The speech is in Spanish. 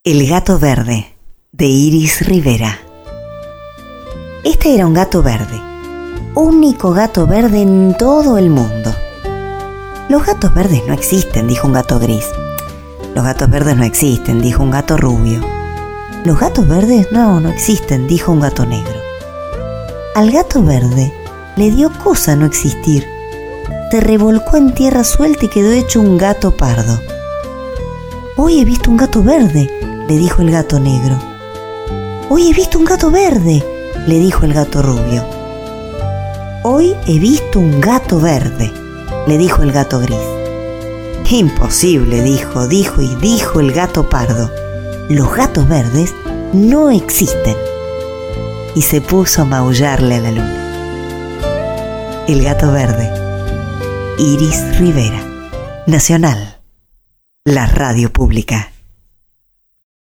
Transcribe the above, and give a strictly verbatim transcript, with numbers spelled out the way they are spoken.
El gato verde, de Iris Rivera. Este era un gato verde, único gato verde en todo el mundo. Los gatos verdes no existen, dijo un gato gris. Los gatos verdes no existen, dijo un gato rubio. Los gatos verdes no, no existen, dijo un gato negro. Al gato verde le dio cosa no existir. Se revolcó en tierra suelta y quedó hecho un gato pardo. Hoy he visto un gato verde, le dijo el gato negro. Hoy he visto un gato verde, le dijo el gato rubio. Hoy he visto un gato verde, le dijo el gato gris. Imposible, dijo, dijo y dijo el gato pardo. Los gatos verdes no existen. Y se puso a maullarle a la luna. El gato verde. Iris Rivera. Nacional. La radio pública.